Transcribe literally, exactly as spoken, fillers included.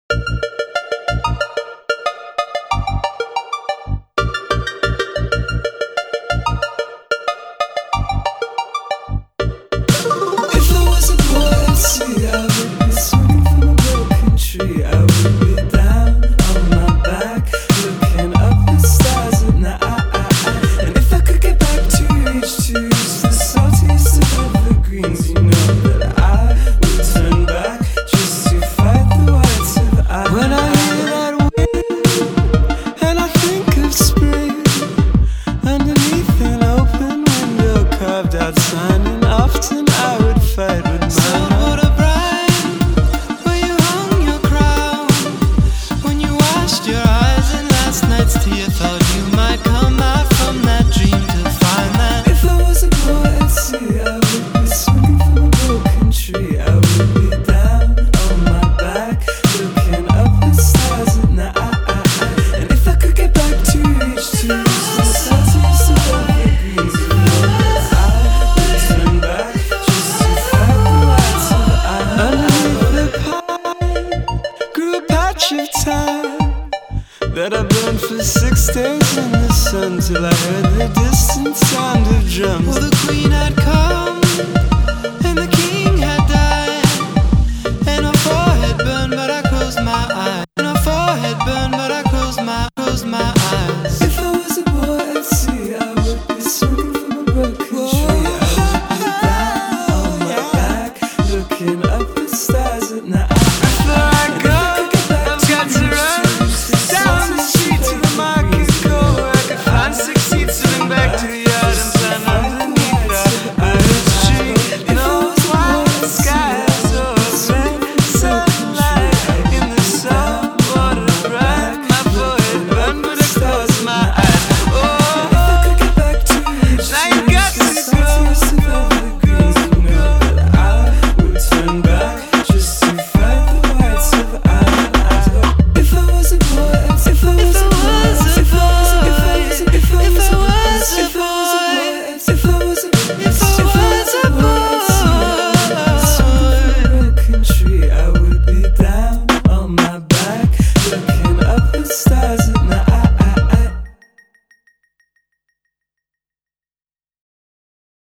Outside, and often I would fight with my Silver bride, where you hung your crown, when you washed your eyes in last night's tea, I thought you might come out from that dream to find that if I was a boy at sea, I would be swinging from a broken tree. I would be down on my back, looking up at stars at night. And if I could get back to reach to reach the southeast above the greens, you know that I would turn back just to fight the lights of the eye. Underneath the pine grew a patch of time that I burned for six days in the sun, till I heard the distant sound of drums. well, the queen had come